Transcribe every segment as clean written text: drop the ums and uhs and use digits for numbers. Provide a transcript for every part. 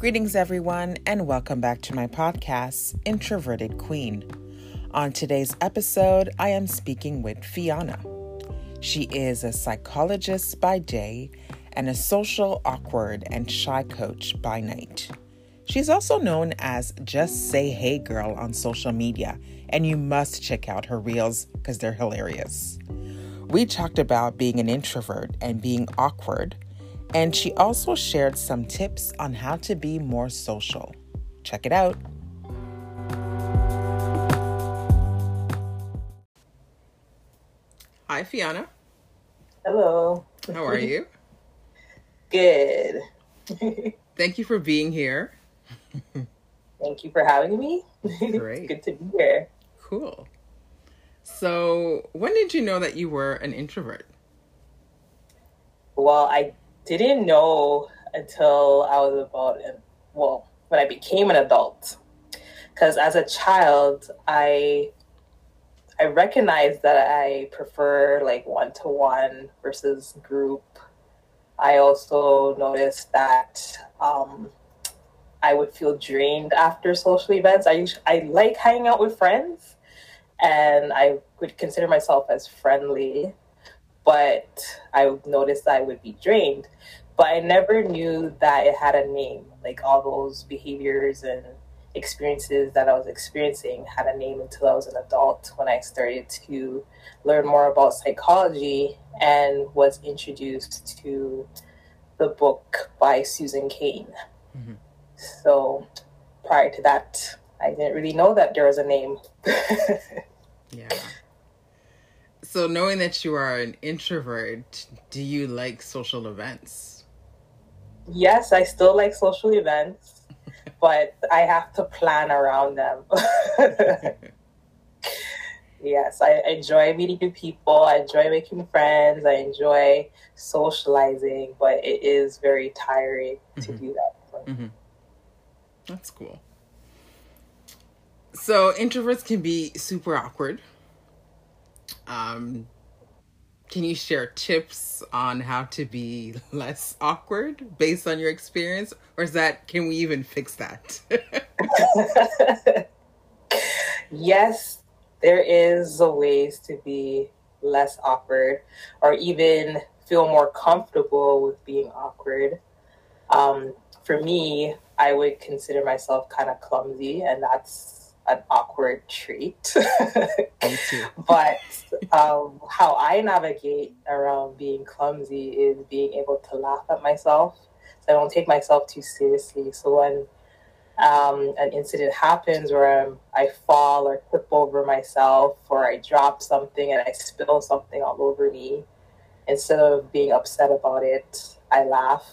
Greetings, everyone, and welcome back to my podcast, Introverted Queen. On today's episode, I am speaking with Fiona. She is a psychologist by day and a social, awkward, and shy coach by night. She's also known as Just Say Hey Girl on social media, and you must check out her reels because they're hilarious. We talked about being an introvert and being awkward, and she also shared some tips on how to be more social. Check it out. Hi, Fiona. Hello. How are you? Good. Thank you for being here. Thank you for having me. Great. Good to be here. Cool. So, when did you know that you were an introvert? Well, I didn't know until I was when I became an adult. Because as a child, I recognized that I prefer like one-to-one versus group. I also noticed that I would feel drained after social events. I like hanging out with friends, and I would consider myself as friendly, but I noticed that I would be drained. But I never knew that it had a name. Like all those behaviors and experiences that I was experiencing had a name until I was an adult, when I started to learn more about psychology and was introduced to the book by Susan Cain. Mm-hmm. So prior to that, I didn't really know that there was a name. Yeah. So knowing that you are an introvert, do you like social events? Yes, I still like social events, but I have to plan around them. Yes, I enjoy meeting new people. I enjoy making friends. I enjoy socializing, but it is very tiring to do that. Mm-hmm. That's cool. So introverts can be super awkward. Can you share tips on how to be less awkward based on your experience? Or can we even fix that? Yes, there is a ways to be less awkward or even feel more comfortable with being awkward. For me, I would consider myself kind of clumsy, and that's an awkward trait. Me too. But how I navigate around being clumsy is being able to laugh at myself. So I don't take myself too seriously. So when an incident happens where I fall or trip over myself, or I drop something and I spill something all over me, instead of being upset about it, I laugh.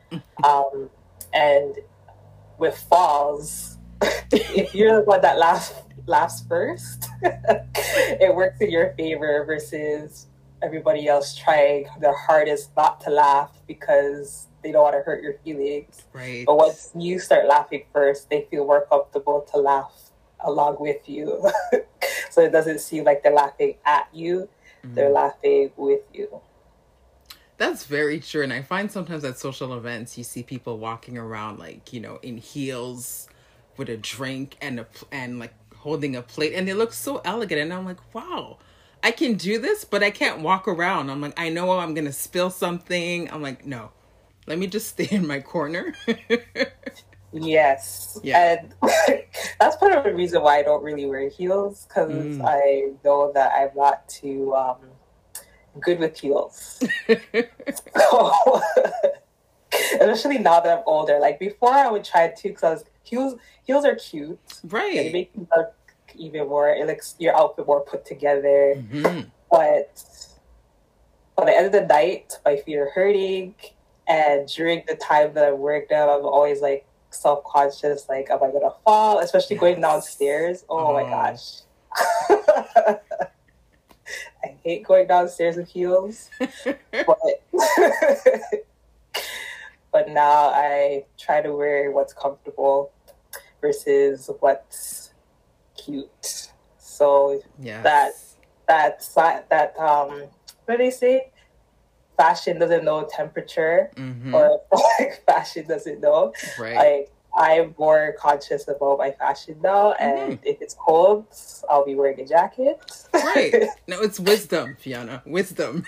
And with falls, if you're the one that laughs first, it works in your favor versus everybody else trying their hardest not to laugh because they don't want to hurt your feelings. Right. But once you start laughing first, they feel more comfortable to laugh along with you. So it doesn't seem like they're laughing at you, they're laughing with you. That's very true. And I find sometimes at social events, you see people walking around in heels with a drink and like holding a plate, and they look so elegant. And I'm like, wow, I can do this, but I can't walk around. I'm like, I know I'm going to spill something. I'm like, no, let me just stay in my corner. Yes. Yeah. And that's part of the reason why I don't really wear heels, because I know that I'm not too good with heels. So, especially now that I'm older. Like before I would try to, because heels are cute. Right. They make you look even more, it looks your outfit more put together. Mm-hmm. But by the end of the night, my feet are hurting. And during the time that I'm wearing them, I'm always like self-conscious, like, am I gonna fall? Especially going downstairs. Oh my gosh. I hate going downstairs with heels. But now I try to wear what's comfortable versus what's cute. So yes. that what do they say? Fashion doesn't know temperature, or like fashion doesn't know. Right. Like I'm more conscious about my fashion now, and if it's cold, I'll be wearing a jacket. Right. No, it's wisdom, Fiona. Wisdom.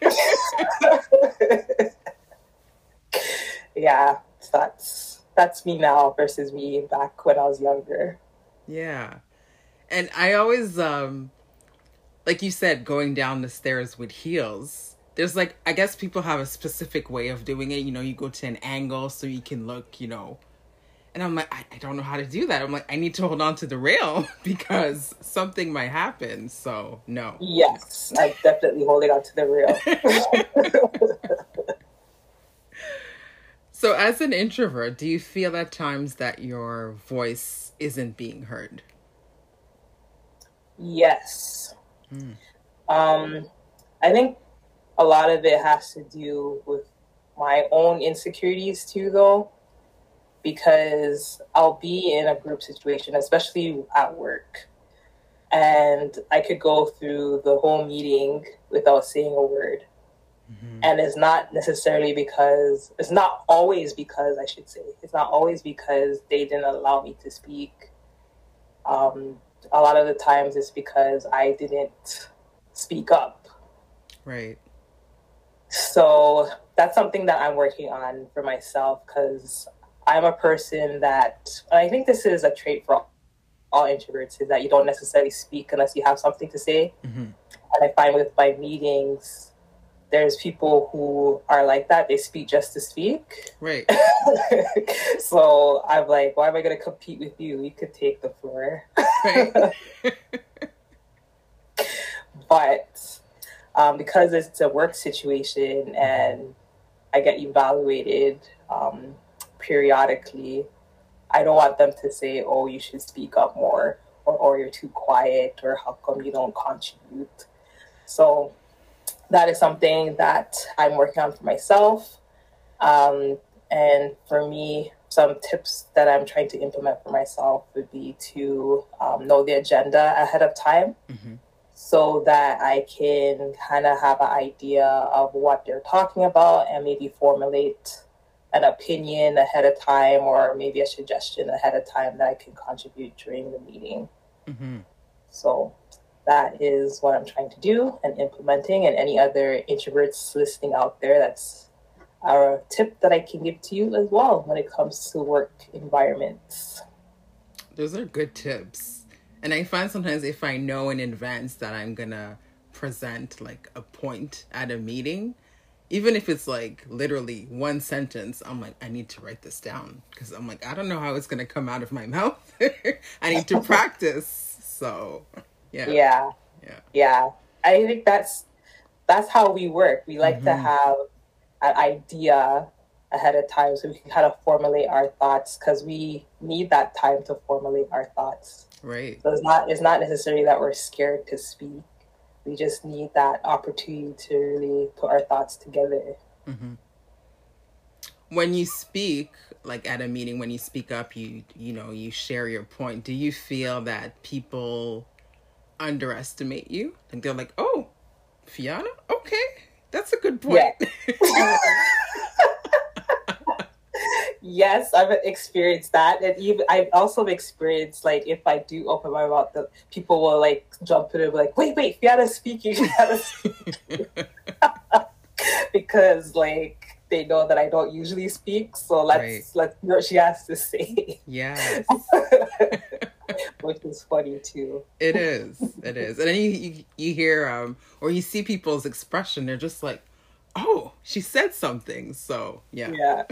Yeah, that's me now versus me back when I was younger. Yeah. And I always like you said, going down the stairs with heels. There's like, I guess people have a specific way of doing it. You know, you go to an angle so you can look, you know. And I'm like, I don't know how to do that. I'm like, I need to hold on to the rail because something might happen. So, no. Yes, I'm definitely holding on to the rail. So, as an introvert, do you feel at times that your voice isn't being heard? Yes. I think a lot of it has to do with my own insecurities too, though, because I'll be in a group situation, especially at work, and I could go through the whole meeting without saying a word. And it's not always because, I should say, it's not always because they didn't allow me to speak. A lot of the times it's because I didn't speak up. Right. So that's something that I'm working on for myself, because I'm a person that, and I think this is a trait for all introverts, is that you don't necessarily speak unless you have something to say. And I find with my meetings, there's people who are like that. They speak just to speak. Right. So I'm like, why am I going to compete with you? You could take the floor. Right. But because it's a work situation and I get evaluated periodically, I don't want them to say, oh, you should speak up more, or you're too quiet, or how come you don't contribute. So that is something that I'm working on for myself. And for me, some tips that I'm trying to implement for myself would be to know the agenda ahead of time, so that I can kind of have an idea of what they're talking about and maybe formulate an opinion ahead of time, or maybe a suggestion ahead of time that I can contribute during the meeting. So that is what I'm trying to do and implementing. And any other introverts listening out there, that's a tip that I can give to you as well when it comes to work environments. Those are good tips. And I find sometimes if I know in advance that I'm going to present like a point at a meeting, even if it's like literally one sentence, I'm like, I need to write this down, because I'm like, I don't know how it's going to come out of my mouth. I need to practice. So, yeah. I think that's how we work. We like to have an idea ahead of time so we can kind of formulate our thoughts, because we need that time to formulate our thoughts. Right. So it's not necessarily that we're scared to speak. We just need that opportunity to really put our thoughts together. When you speak, like at a meeting, when you speak up, you share your point. Do you feel that people underestimate you? Like they're like, oh, Fiona? Okay, that's a good point. Yeah. Yes, I've experienced that. And even I've also experienced, like, if I do open my mouth, the people will like jump in and be like, wait, Fionna's speaking. Because like they know that I don't usually speak, so let's hear what she has to say. Yes. Which is funny too. It is. And then you hear or you see people's expression, they're just like, oh, she said something. So yeah.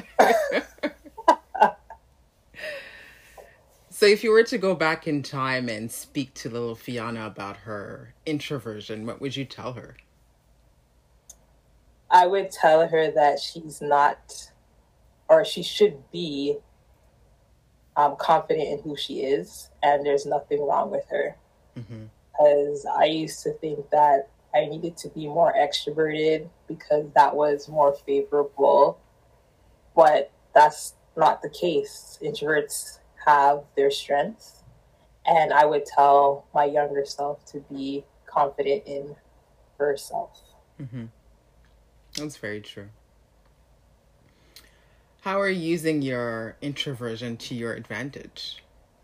So if you were to go back in time and speak to little Fiona about her introversion, what would you tell her? I would tell her that she's not, or she should be, confident in who she is, and there's nothing wrong with her. Because I used to think that I needed to be more extroverted because that was more favorable, but that's not the case. Introverts have their strengths, and I would tell my younger self to be confident in herself. That's very true. How are you using your introversion to your advantage?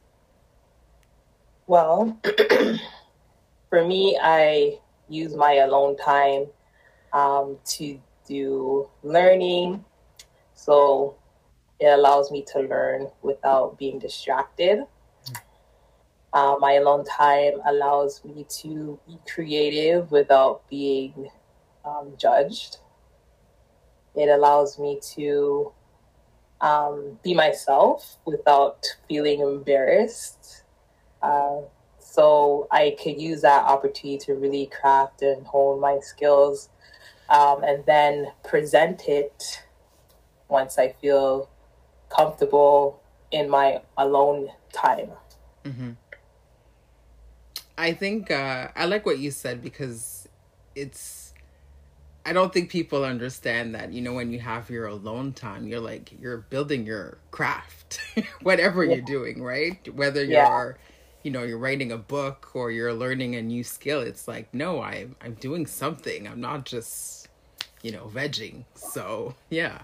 Well, for me, I use my alone time to do learning. So it allows me to learn without being distracted. My alone time allows me to be creative without being judged. It allows me to be myself without feeling embarrassed. So I could use that opportunity to really craft and hone my skills, and then present it once I feel comfortable in my alone time. Mm-hmm. I think I like what you said, because I don't think people understand that, when you have your alone time, you're building your craft, whatever you're doing, right? Whether you're, you're writing a book or you're learning a new skill, it's like, no, I'm doing something. I'm not just, vegging. So, yeah.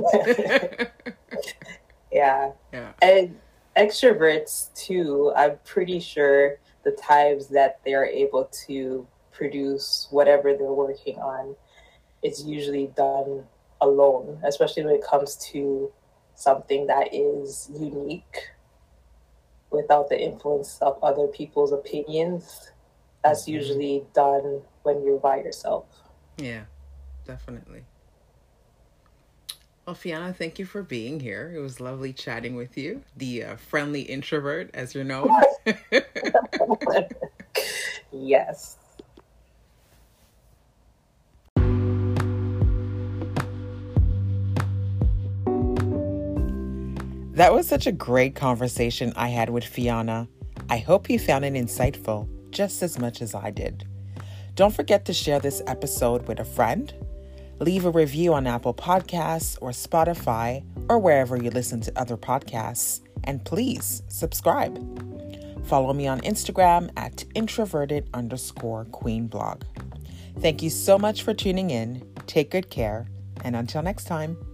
Yeah. And extroverts too, I'm pretty sure the times that they're able to produce whatever they're working on, it's usually done alone, especially when it comes to something that is unique without the influence of other people's opinions. That's usually done when you're by yourself. Yeah, definitely. Well, Fiona, thank you for being here. It was lovely chatting with you, the friendly introvert, as you're known. Yes. That was such a great conversation I had with Fiona. I hope you found it insightful just as much as I did. Don't forget to share this episode with a friend. Leave a review on Apple Podcasts or Spotify or wherever you listen to other podcasts. And please subscribe. Follow me on Instagram at introverted_queenblog. Thank you so much for tuning in. Take good care. And until next time.